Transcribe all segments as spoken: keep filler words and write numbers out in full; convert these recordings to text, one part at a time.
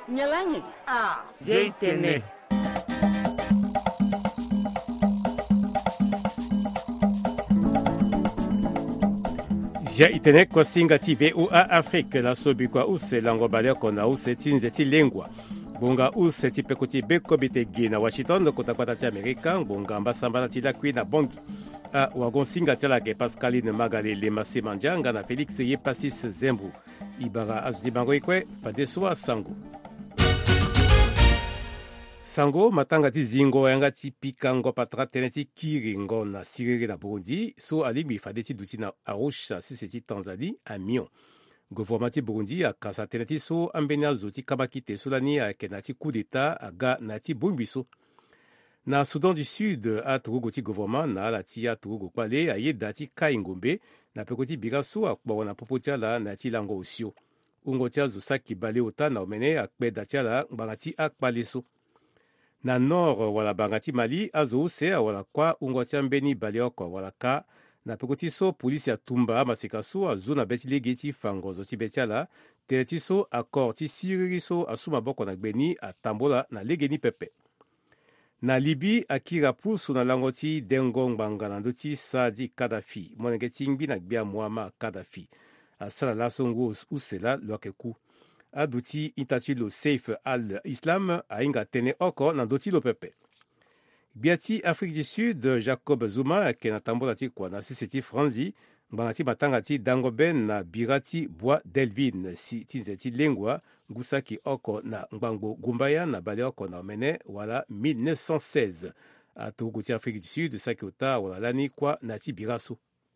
Nyalangi. Ah, Zeitene. Ja itene kwa singa T V U A Afrique la sobi kwa use lango balia kona use tinze ti lengwa. Bonga use ti peko ti beko bitegi na Washington kota kwa ti Amerika, bonga ambasamba ti la kui na bongi. A wagon singa ti la ke Pascaline Magali le masi manjanga na Felix ye pasis Zembu. Ibara azdi bango ikwe fadeswa sango. Sango matanga ti zingo yanga ti pikango patra tene ti kiringo na siriri na Burundi so alibi fade ti duti na Arusha si se ti Tanzanie a Mion. Gouvernement ti Burundi a kasa tene ti so ambeni azo ti kabaki te so lani a ke na ti coup d'état aga na ti bongbiso. Na Soudan du Sud a turugo ti gouvernement na ala ti a turugo kpale a ye da ti kai ngombe na peko ti bira so a kporo na popo ti ala na ti lango osio. Ungo ti azo saki bale ota na omene a kpe da ti ala ngbanga ti a kpale so. Na nord wala bangati Mali azo use wala kwa ungoti ambeni balioko wala ka na pekoti so polisi ya tumba masika so azo na beti legeti fangozo ti betiala teleti so akor ti siriri so asuma boko na gbeni atambola na legeni pepe. Na Libi akira pusu na langoti dengo ngbanga na ndoti Sadi Kadhafi monenge tingbi na gbia Muammar Kadhafi asala la songo usela lokeku. Aduti intachilo Safe al-Islam a inga tene oko na doti lo pepe. Biati Afrique du Sud, Jacob Zuma ke na tambola ti kwa na siseti Franzi, mbangati matanga ti Dangoben na Birati Bois Delvin si tinzeti lengwa ngusaki oko na Ngbango Gumbaya na bale oko na omene wala mille neuf cent seize. Atogo ti Afrique du Sud saki ota wala lani kwa na ti Biraso.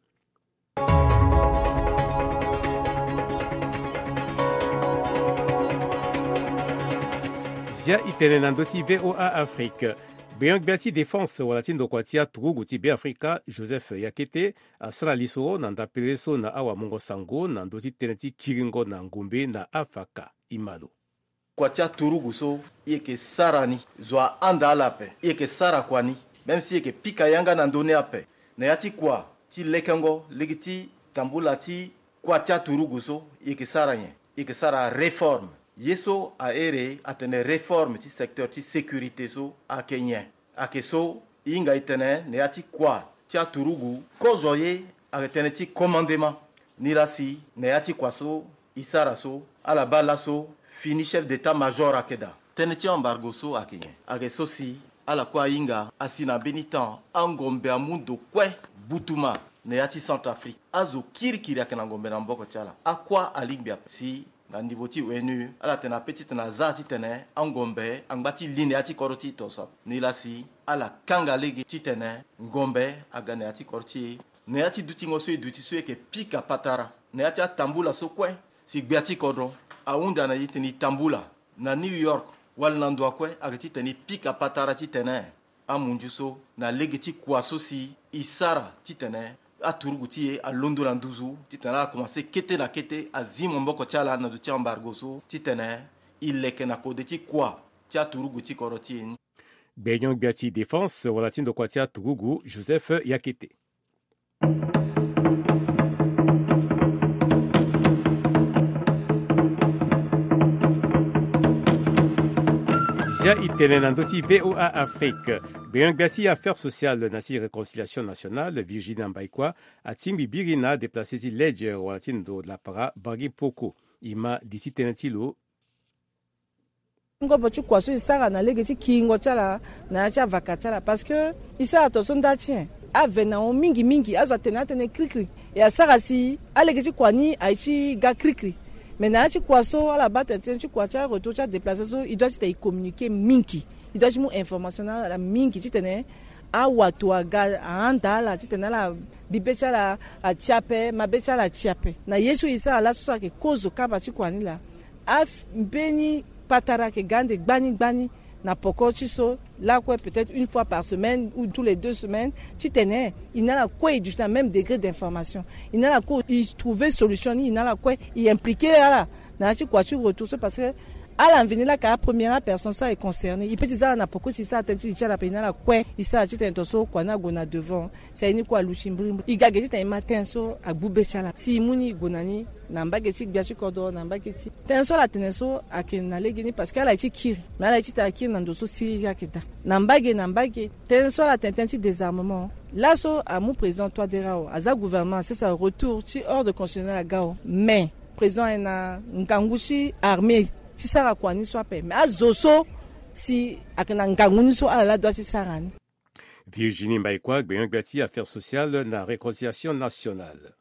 Zia itene nando ti V O A Afrique. Beyang biati défense wala ti ndokwa ti aturugu ti be Afrika Joseph Yakete asala lisoro na ndapele so na awa mongo sango na ndo ti tene ti kiringo na ngombe na afaka imalo. Kwa ti aturugu so yeke sarani zwa anda alape yeke sara kwani même si yeke pika yanga na ndone ape na yati kwa ti lekengo legi ti tambula ti kwa ti aturugu so yeke sara nye yeke sara réforme. Yeso a ere atene réforme ti secteur ti sécurité so a kenyen. A keso inga itene ne ati kwa ti aturugu kozo ye a tene ti commandement ni rasi ne ati kwa so isara so ala bala so fini chef d'état major akeda. Tene ti embargo so a kenyen. A keso si ala kwa inga asina benitan angombe amundo kwe butuma ne ati Centrafrique. Azo kirikiri akena ngombe na mboko tiala. Akwa alimbia si na niveau ti wenu ala tena petite na za ti tene angombe angbati line ati koroti tosap ni lasi ala kanga legi ti tene ngombe agane ati korti ne ati duti ngoso duti so ke pika patara ne ati tambula so kwe si gbiati kodro aunda na yitini tambula na New York wal nando kwe agati teni pika patara ti tene amunju so na legi ti kwaso si isara ti tene a turugu ti ye a londo na nduzu ti tene a commencé kete na kete a zimo mboko ti ala na do ti embargo so ti tene i leke na kode ti kwa ti a turugu ti koro ti ye. Benyon biati défense wala ti ndokwa ti aturugu Joseph Yakete. Zia itene nando ti V O A Afrique. Beyang biati affaires sociales na ti réconciliation nationale Virginie Mbaikwa a timbi birina déplacé ti ledger wala ti ndo la para bagi poko ima di ti tene ti lo. Ngobo ti kwaso isara na lege ti kingo chala na cha vaka chala parce que isara to son datien ave na on mingi mingi azo tena tene krikri e asara si alege ti kwani ai ti ga krikri. Maintenant, tu crois ça à la base, tu crois ça, retour, tu as déplacé ça, il doit te communiquer minki, il doit te information à la minki, tu tenais à Watoa, à Andala, tu tenais la bibécha la à Tiape, ma bécha la Tiape. Na Yesu isa la so que cause kaba tu crois ni là. Af beni patara que gande gbani gbani na poko tu so là quoi peut-être une fois par semaine ou tous les deux semaines tu tenais il n'a la quoi du même degré d'information il n'a la quoi il trouver solution il n'a la quoi il impliqué là na tu quoi tu retournes parce que ala venir la ka première personne ça est concernée il peut dire na poko si ça atenti chala pena la kwe isa chita ntoso kwa na gona devant c'est ni kwa luchimbri igageti ta matin so agbube chala si muni gonani na mbageti biachi kodo na mbageti tenso la tenso akena legini parce qu'elle a été kiri mais elle a été ta kiri na ndoso siria kita na mbage na mbage tenso la tententi désarmement là so à mon président toi derao aza gouvernement c'est ça retour ti hors de constitutionnel à gao mais président ena ngangushi armée si sara kwani soit pe mais azoso si akena nganguni so ala doit si sarani. Virginie Mbaïkwa gbeyangbati affaires sociales na réconciliation nationale.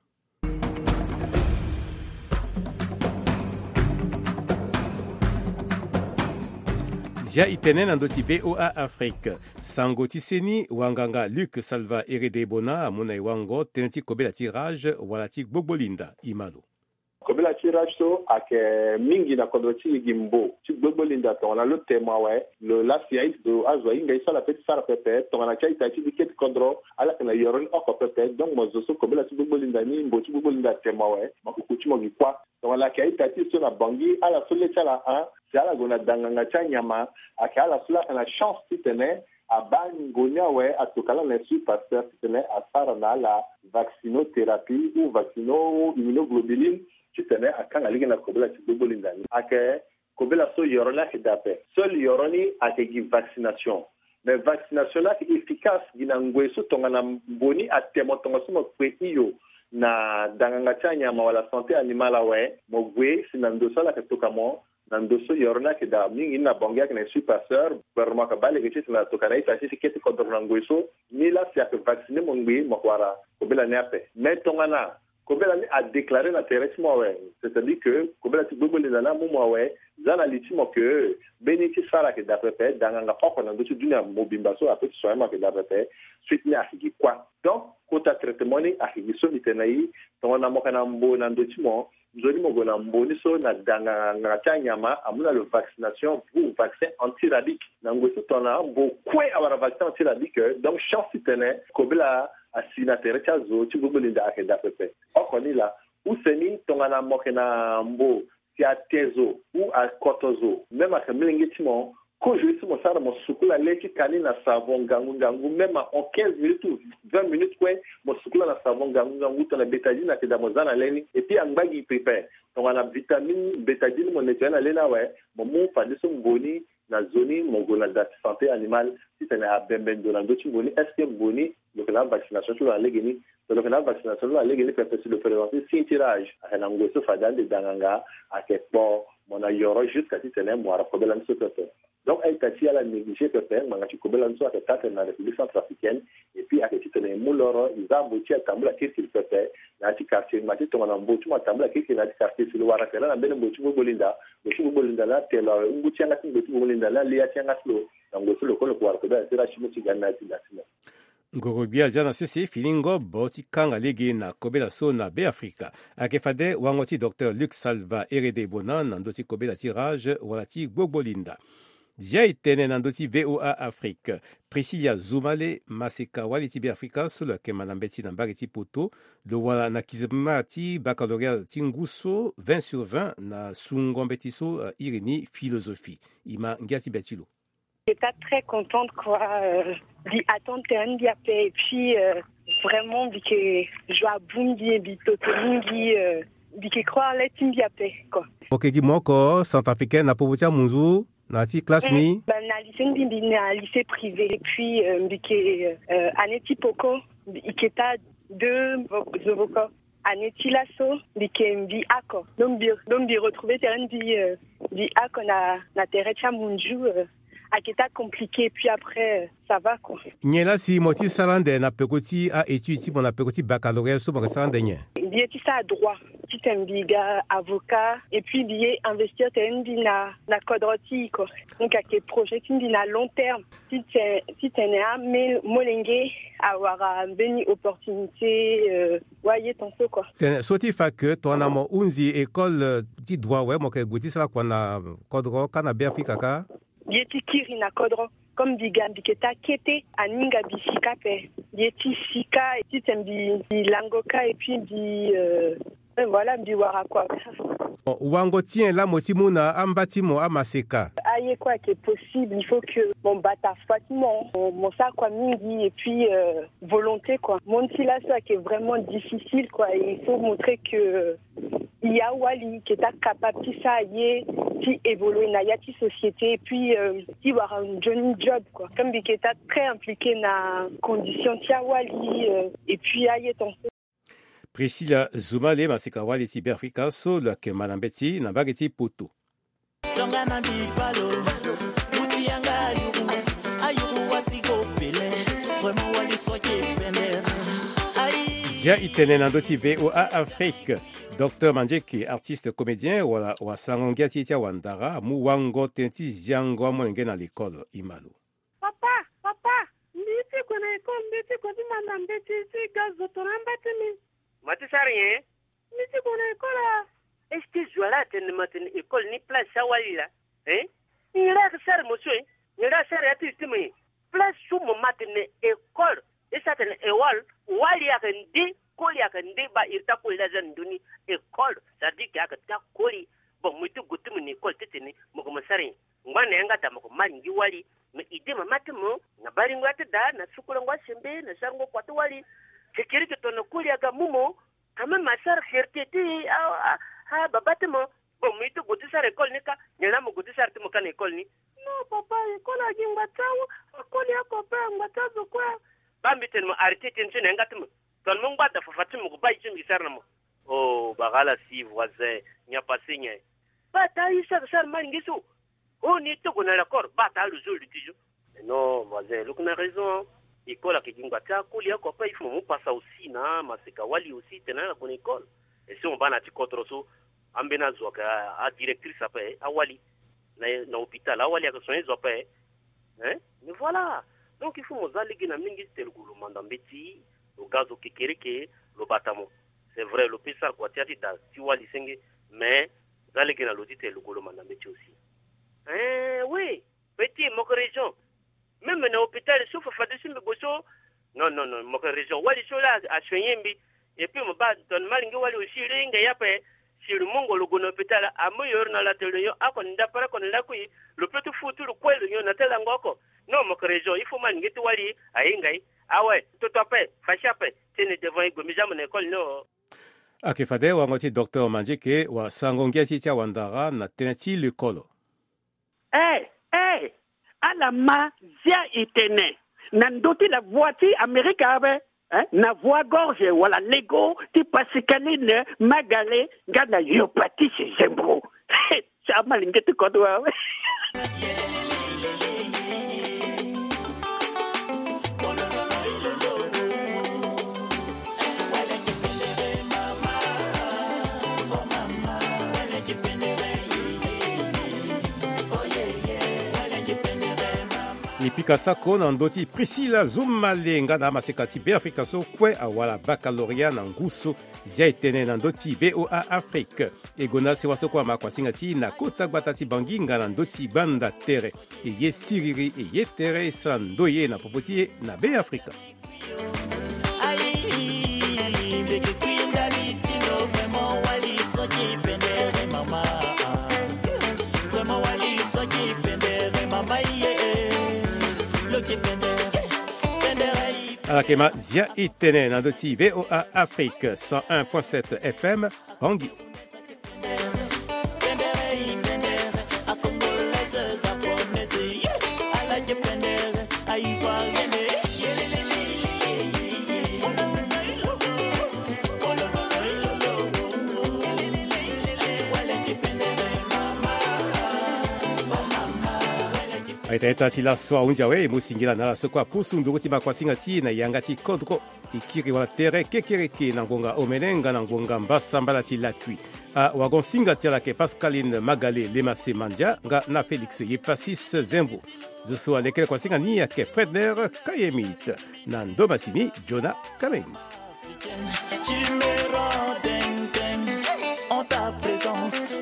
Zia itene na ndoti V O A Afrique. Sango tiseni wanganga Luc Salva Erede Bona amuna iwango teneti kobela tirage walati Gbogbolinda imalo. Kobela tirage so ake mingi na kodoti gimbo. Ti Gbogbolinda to na lo tema we le la fiait do azwa inga isa la petite sara pepe to na kai tati diket kodro ala kana yoron oko pepe donc mo zo so kobela ti Gbogbolinda ni mbo ti Gbogbolinda tema we mako ti mo gikwa to la kai tati so na bangi ala so le chala a ala gona danganga chanyama akala sula kana chance titene abani gonya we atokala na su pasteur titene asara na la vaccinothérapie ou vaccino immunoglobuline titene akanga ligena kobela ti Gbogbolinda ni ake kobela so yorona hidape seul yoroni ake gi vaccination mais vaccination la efficace gina ngweso tongana mboni atemo tonga sumo kwe iyo na danganga chanyama wala santé animale we mogwe sinando sala katoka mo nandoso yorona ke da mingi na bongia ke na superseur perma ka bale ke tsi na tokana ita sisi keti ko dorna ngweso ni la sia ke vacciner mongwi makwara ko bela neape mais tongana ko bela ni a déclarer na terrestre we c'est-à-dire que ko bela ti Gbogbolinda na mo we zana litimo ke beniti sara ke da pepe danganga poko na ndoso dunia mobimba so apeti so ma ke da pepe suite ni afiki kwa donc kota traitement ni afiki so mitenai tongana mo kana mbo na ndotimo Zoli mogona mboni so na danga ngata nyama amuna le vaccination pour vaccin antirabique nangoso tona bo kwe awara vaccin antirabique donc chance tene kobela asina terecha zo ti Gbogbolinda akenda pepe okoni la useni tongana mokena mbo ti atezo ou a kotozo même a mlingitimo ko je suis mon sara mo sukula leki kani na savon gangu gangu même en quinze minutes ou vingt minutes quoi mo sukula na savon gangu gangu to na betadine na keda mozana leni et puis angbagi prepare donc on a vitamine betadine mo netana lena ouais mo mo fadi so mboni na zoni mo gona da santé animale si c'est na bemben do na do mboni est-ce que mboni donc la vaccination sur la legeni donc la vaccination sur la legeni peut être le préventif si tirage à na ngoso fada de danganga à kepo mon a yoro jusqu'à si c'est na mo ara problème so peut donc elle t'a dit à la négligé peut-être mais tu connais l'anso à quatre dans la République centrafricaine et puis à que tu tenais mouloro ils ont bouti à tambla qu'est-ce qu'il fait là tu quartier mais tu ton en bouti à tambla qu'est-ce qu'il a dit quartier sur le wara là ben bouti Gbogbolinda bouti Gbogbolinda là tel un bouti à la bouti Gbogbolinda là li a tient à slo donc le solo le wara là c'est la chimie gana ti là ngorobia jana sese filingo boti kanga legi na kobela so na be Afrika akefade wangoti docteur Luc Salva Erede Bona nandoti kobela tirage walati Gbogbolinda. Zia itene nandoti V O A Afrique. Priscilla Zoumale Maseka waliti be Afrika solo ke manambeti na mbageti poto do wala na kizmati baccalauréat tinguso vingt sur vingt na sungombetiso uh, irini philosophie. Ima ngiati betilo. J'étais très contente quoi euh, d'y attendre un diapé et puis euh, vraiment vu que je vois bundi bi totolingi euh, vu que croire les timbiapé quoi. OK gi moko centrafricain na popotia munzu na ti classe ni ben na lycée ndi na lycée privé et puis euh, vu que euh, aneti poko iketa deux zovoko aneti lasso vu que mbi ako donc bi donc bi retrouver terrain di di ako na na terecha munju euh, akita compliqué puis après ça va quoi. Nyela si moti salande na pekoti a étude mon na pekoti baccalauréat so mo salande nye. Bien ti ça droit, ti tembiga avocat et puis bien investir tendi na na kodroti quoi. Donc avec projet ti na long terme, ti ti tena mais molenge avoir beni opportunité euh voyez ton so quoi. Soti fa que ton amo unzi école ti droit ouais mo ke goti sala kwa na kodro kana be Afrika ka. Yeti kiri na kodro comme biga biketa kete aninga bisika pe yeti sika et tembi langoka et puis bi euh, Voilà, mbiwara quoi. Wango tien la motimuna ambatimo amaseka. Aïe quoi qui est possible, il faut que mon bata facilement, mon ça quoi mingi et puis euh, volonté quoi. Mon là ça qui est vraiment difficile quoi, et il faut montrer que il y a wali qui est capable de ça y qui évolue na yati société et puis euh, qui va un journey job quoi. Comme qui est très impliqué na condition tia wali euh, et puis aïe ton Priscilla Zumale masika wali ti Afrika so la ke malambeti na bageti poto. Tonga na bipalo, muti yanga yugu, ayugu wasigo pele, vraiment wali soye pele. Zia itene na doti V O A Afrique. Docteur Manjeki, artiste comédien wala wa sangongia titia wandara mu wango tenti ziango mwenge na l'école imalo. Papa, papa, nditi kona école nditi kodi malambeti si gazo torambati mi. Mati sarien? Nditi kona école. Est-ce que je vais attendre matin école ni place sawali là? Hein? Il y a que ça monsieur, il y a ça artiste mais place sous mon matin école et ça ten éwal wali ya ndi koli ya ndi ba irta ko la zan duni école ça dit qu'il y a que ta koli bon mutu gutu ni école teteni mo ko masari ngwana yanga ta mo ko mangi wali mais ide ma matimo na bari ngwata da na sukula ngwa sembe na sango kwatu wali sécurité tono koli ya gamumo kama masar fierté ha babatimo bon mutu gutu sar école ni ka nyana mo gutu sar timo kan école ni non papa école a ngwa tawo koli ya ko pa ngwa tazo kwa bambi ten mo arrêté ten sen ngatum ton mo ngba fa fatim ko bay cin gisar namo oh bagala si voisin nya passé nya ba ta isa sar man ngisu oh ni to ko na l'accord ba ta le jour du tijo non voisin lu kuna raison école a kingwa ta ko li ko pa il faut mo passa aussi na masika wali aussi tenana ko école et si on va na ti kontroso ambena zoka a directrice après a wali na na hôpital a wali a soin zo après hein mais voilà. Donc il faut mozaligi na mingi telgulu mandambeti le gazo kekereke le batamo. C'est vrai le pesa kwa tiati da tiwa lisenge mais zaligi na lodi telgulu mandambeti aussi. Eh oui, petit mon région. Même na hôpital sauf fa de simbe boso. Non non non mon région wali chola a chwenyembi et puis mo ba ton malingi wali aussi ringa yape sur le mongo le gono hôpital a moyor na la teleyo akon ndapara kon la kui le petit foutu le kwelo yo na tela ngoko. Non, mon région, il faut manier tout wali à Ingai. Ah ouais, tout à fait, fachape, tiens devant Igo, mais jamais école, non. Akefade wangoti docteur Manjeke wa sangongia titia wandara na teneti l'école. Eh, eh, alama zia itene. Nandoti la voiture américaine, hein, na voix gorge wala Lego, ti pasikaline magale gana yopati chez Zembro. Ça m'a l'ingété quoi doit. Ipika sako na ndoti Priscilla Zumale nga na masekati be Afrika so kwe awala baccalauréat na nguso zia itene na ndoti V O A Afrique egona se waso kwa makwasinga ti na kota gbatati bangi nga na ndoti banda tere e ye siriri e ye tere sandoye na popoti na be Afrika. Alakema zia itene na doti V O A Afrique cent un point sept F M Bangui. Aita tila soa unjawe musingila na sokwa pusundu kuti makwasinga ti na yangati kodro ikiri wala tere kekereke na ngonga omenenga na ngonga mbasambala ti latui a wagon singa tila ke Pascaline Magale Lemase Mandia nga na Felix Yepasis Zembo zo alekele kwasinga ni ya ke Fredner Kayemit na Ndomasimi Jonah Kamens. Tu me rends dingue, dingue en ta présence.